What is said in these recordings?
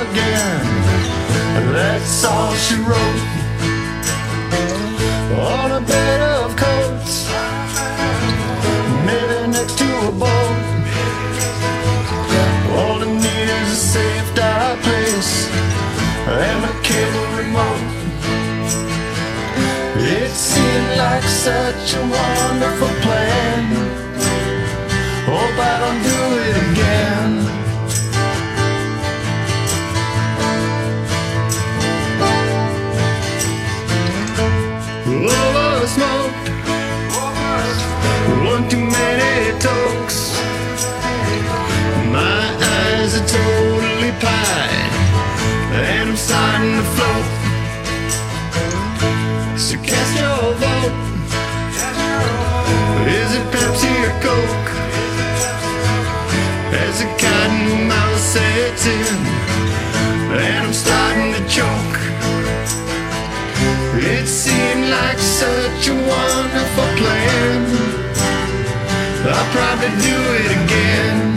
again. That's all she wrote on a bed of coats, maybe next to a boat. All I need is a safe, dark place and a cable remote. It seemed like such a wonderful plan. Hope I don't do it again. Over-smoked, one too many tokes. My eyes are totally pied, and I'm starting to float. So cast your vote. Is it Pepsi or Coke? As the cotton mouth sets in, and I'm starting to choke. It seemed like such a wonderful plan. I'll probably do it again.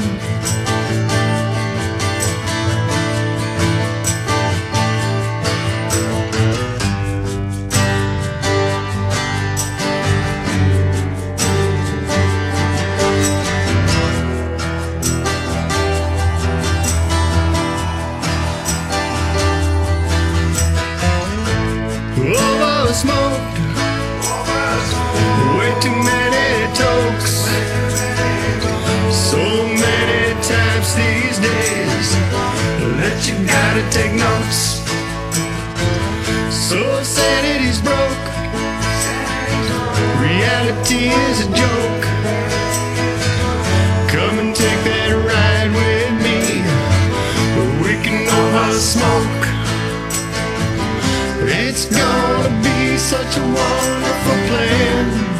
Over-smoked, way too many tokes. So many times these days that you gotta take notes. So sanity's broke, reality is a joke. Come and take that ride with me, we can over-smoke. It's gonna be such a wonderful plan.